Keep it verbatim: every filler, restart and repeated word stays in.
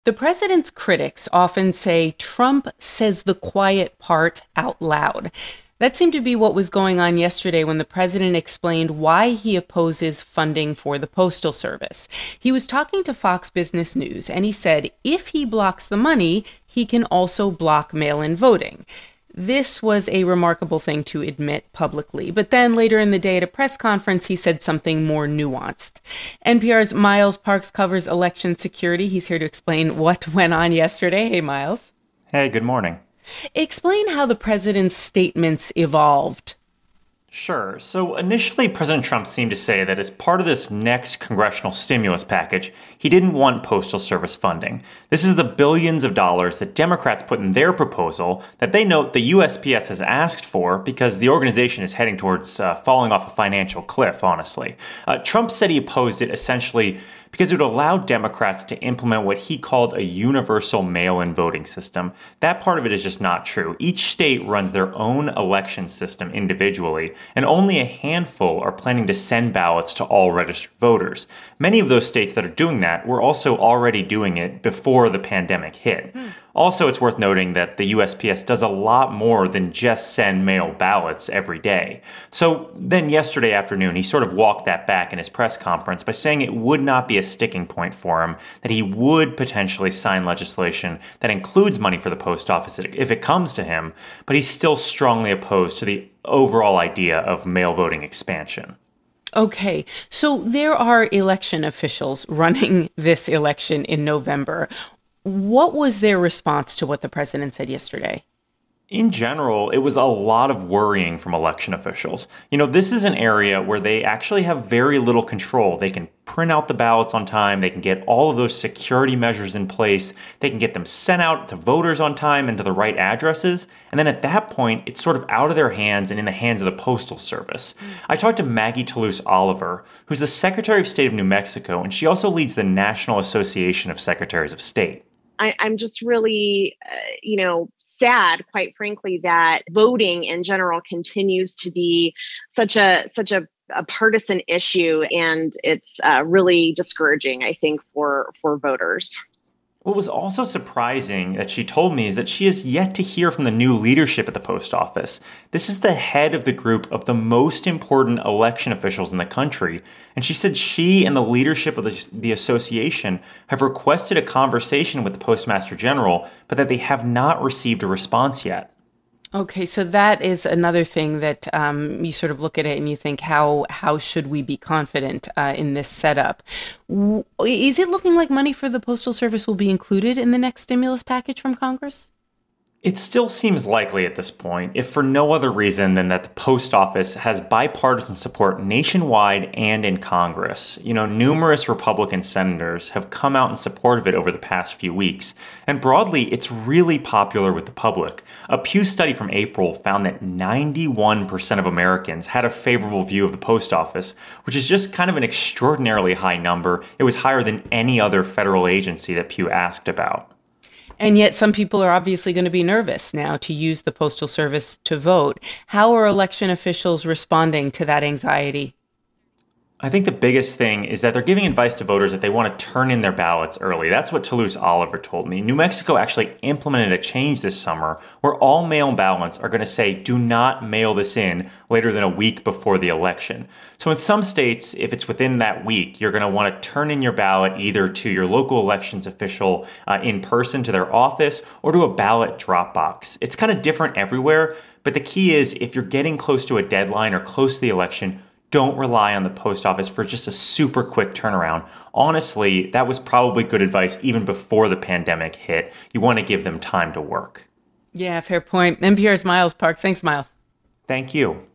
The president's critics often say Trump says the quiet part out loud. That seemed to be what was going on yesterday when the president explained why he opposes funding for the Postal Service. He was talking to Fox Business News, and he said if he blocks the money, he can also block mail-in voting. This was a remarkable thing to admit publicly. But then later in the day at a press conference, he said something more nuanced. N P R's Miles Parks covers election security. He's here to explain what went on yesterday. Hey, Miles. Hey, good morning. Explain how the president's statements evolved. Sure. So initially, President Trump seemed to say that as part of this next congressional stimulus package, he didn't want Postal Service funding. This is the billions of dollars that Democrats put in their proposal that they note the U S P S has asked for because the organization is heading towards uh, falling off a financial cliff, honestly. Uh, Trump said he opposed it essentially because it would allow Democrats to implement what he called a universal mail-in voting system. That part of it is just not true. Each state runs their own election system individually, and only a handful are planning to send ballots to all registered voters. Many of those states that are doing that were also already doing it before the pandemic hit. Hmm. Also, it's worth noting that the U S P S does a lot more than just send mail ballots every day. So then yesterday afternoon, he sort of walked that back in his press conference by saying it would not be a sticking point for him, that he would potentially sign legislation that includes money for the post office if it comes to him, but he's still strongly opposed to the overall idea of mail voting expansion. Okay, so there are election officials running this election in November. What was their response to what the president said yesterday? In general, it was a lot of worrying from election officials. You know, this is an area where they actually have very little control. They can print out the ballots on time. They can get all of those security measures in place. They can get them sent out to voters on time and to the right addresses. And then at that point, it's sort of out of their hands and in the hands of the Postal Service. Mm. I talked to Maggie Toulouse Oliver, who's the Secretary of State of New Mexico, and she also leads the National Association of Secretaries of State. I, I'm just really, uh, you know, sad, quite frankly, that voting in general continues to be such a such a, a partisan issue, and it's uh, really discouraging, I think, for for voters. What was also surprising that she told me is that she has yet to hear from the new leadership at the post office. This is the head of the group of the most important election officials in the country. And she said she and the leadership of the, the association have requested a conversation with the Postmaster General, but that they have not received a response yet. Okay, so that is another thing that um, you sort of look at it and you think, how how should we be confident uh, in this setup? W- is it looking like money for the Postal Service will be included in the next stimulus package from Congress? It still seems likely at this point, if for no other reason than that the post office has bipartisan support nationwide and in Congress. You know, numerous Republican senators have come out in support of it over the past few weeks. And broadly, it's really popular with the public. A Pew study from April found that ninety-one percent of Americans had a favorable view of the post office, which is just kind of an extraordinarily high number. It was higher than any other federal agency that Pew asked about. And yet some people are obviously going to be nervous now to use the Postal Service to vote. How are election officials responding to that anxiety? I think the biggest thing is that they're giving advice to voters that they want to turn in their ballots early. That's what Toulouse Oliver told me. New Mexico actually implemented a change this summer where all mail ballots are going to say, do not mail this in later than a week before the election. So in some states, if it's within that week, you're going to want to turn in your ballot either to your local elections official uh, in person to their office or to a ballot drop box. It's kind of different everywhere, but the key is if you're getting close to a deadline or close to the election, don't rely on the post office for just a super quick turnaround. Honestly, that was probably good advice even before the pandemic hit. You want to give them time to work. Yeah, fair point. N P R's Miles Parks. Thanks, Miles. Thank you.